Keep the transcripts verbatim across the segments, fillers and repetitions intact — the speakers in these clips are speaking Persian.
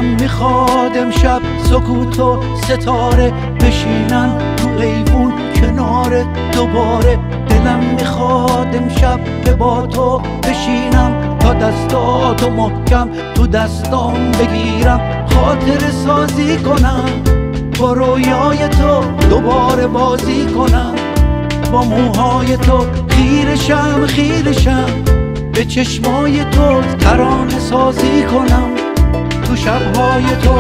دلم میخواد امشب سکوت و ستاره بشینن تو ایوون کنار دوباره. دلم میخواد امشب که با تو بشینم تا دستاتو محکم تو دستام بگیرم، خاطر سازی کنم با رویای تو، دوباره بازی کنم با موهای تو، خیرشم خیرشم به چشمای تو، ترانه سازی کنم تو شبهای تو.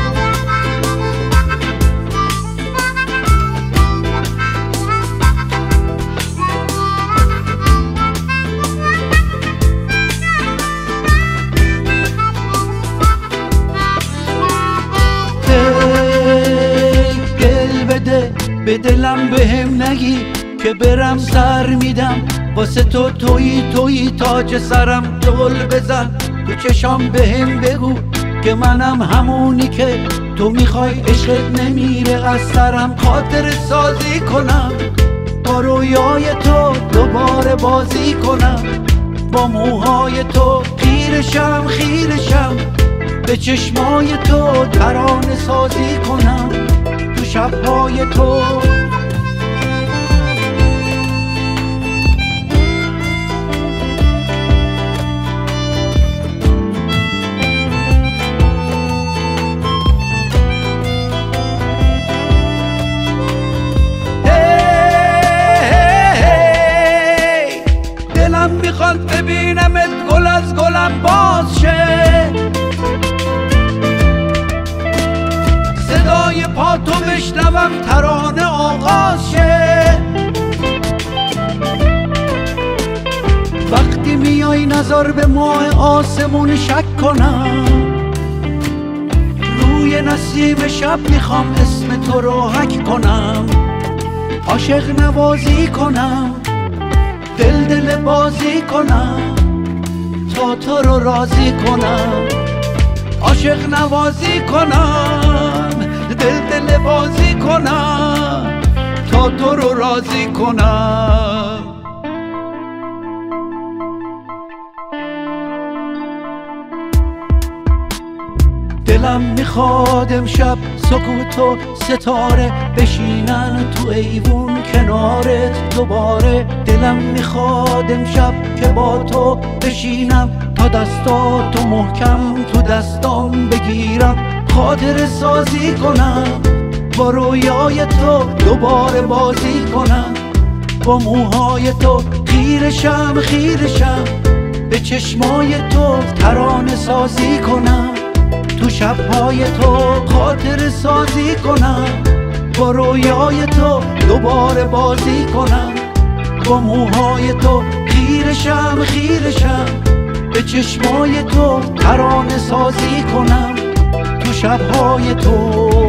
به دلم به هم نگی که برم سر میدم واسه تو، تویی تویی تاج سرم، دل بزن تو چشام به هم بگو که منم همونی که تو میخوای، عشقت نمیره از سرم، خاطر سازی کنم با رویای تو، دوباره بازی کنم با موهای تو، خیرشم خیرشم به چشمای تو، ترانه سازی کنم تو شبهای تو. دلم میخواد ببینمت گل از گلم باز شه، صدای پا تو بشنوم ترانه آغاز شه، وقتی میای نظر به ماه آسمون شک کنم، روی نسیم شب میخوام اسم تو رو حک کنم، عاشق نوازی کنم دل دل بازی کنم تا تو رو راضی کنم، عاشق نوازی کنم دل دل بازی کنم تا تو رو راضی کنم. دلم میخواد امشب سکوت و ستاره بشینن تو ایوون کنارت دوباره. دلم میخواد امشب که با تو بشینم تا دستاتو محکم تو دستام بگیرم، خاطر سازی کنم با رویای تو، دوباره بازی کنم با موهای تو، خیرشم خیرشم به چشمای تو، ترانه سازی کنم تو شبهای تو، خاطر سازی کنم با رویای تو، دوباره بازی کنم با موهای تو، خیرشم خیرشم به چشمای تو، ترانه سازی کنم تو شبهای تو.